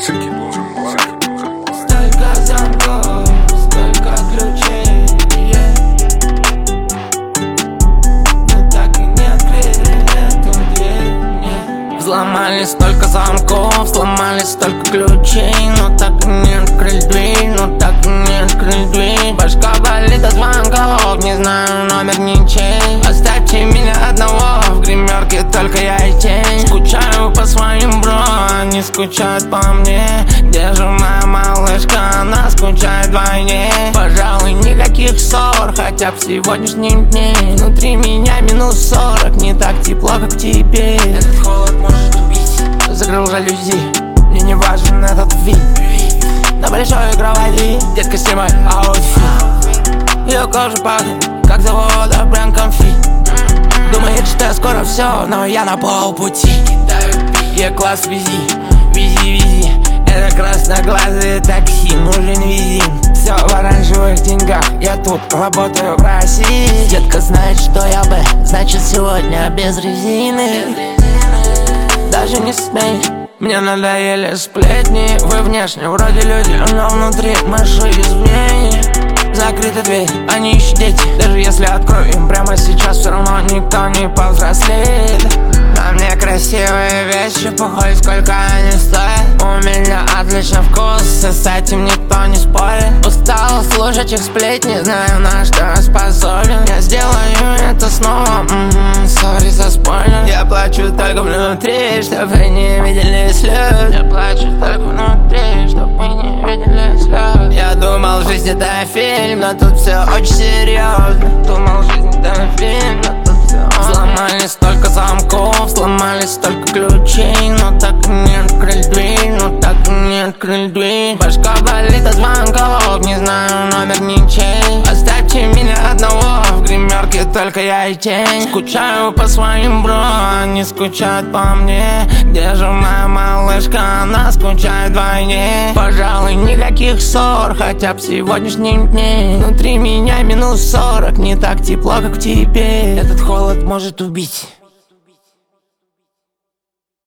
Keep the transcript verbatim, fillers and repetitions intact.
Всякий должен, всякий должен. Столько замков, столько ключей, yeah. Но так и не открыли эту дверь, yeah. Взломали столько замков, сломали столько ключей, но так и не открыли дверь, но так и не открыли дверь. Башка болит от звонков, не знаю номер ничей. Оставьте меня одного, в гримерке только я и тень. Скучаю по своим бро, они скучают по мне. Где же моя малышка, она скучает вдвойне. Пожалуй, никаких ссор, хотя бы в сегодняшнем дне. Внутри меня минус сорок, не так тепло, как теперь. Этот холод может убить. Закрыл жалюзи, мне не важен этот вид. На большой кровати, детка, снимай аутфит. Ее кожа пахнет, как завода, бренд конфи. Думает, что скоро все, но я на полпути. Е-класс, вези, вези, вези. Это красноглазые такси, нужен визин. Все в оранжевых деньгах, я тут работаю в России. Детка знает, что я бы, значит сегодня без резины. Даже не смей, мне надоели сплетни. Вы внешне вроде люди, но внутри мыши и змеи. Закрыта дверь, они ищут дети. Даже если открою им прямо сейчас, все равно никто не повзрослеет. На мне красивые вещи, похуй, сколько они стоят. У меня отличный вкус, и с этим никто не спорит. Устал слушать их сплетни, знаю, на что я способен. Я сделаю это снова, сори за спойлер. Я плачу только внутри, чтоб вы не видели слез. Я плачу только внутри, чтоб вы не видели слез. Я думал, жизнь это фильм, но тут все очень серьезно. Думал, жизнь это фильм, но тут все. Взломали столько замков, сломали столько ключей, но так и не открыли дверь, но так и не открыли дверь. Башка болит от звонков, не знаю номер ничей. Оставьте меня одного, в гримерке только я и тень. Скучаю по своим бро, они скучают по мне. Где же моя малышка, она скучает вдвойне. Пожалуй, никаких ссор, хотя бы в сегодняшнем дне. Внутри меня минус сорок, не так тепло, как теперь. Этот холод может убить.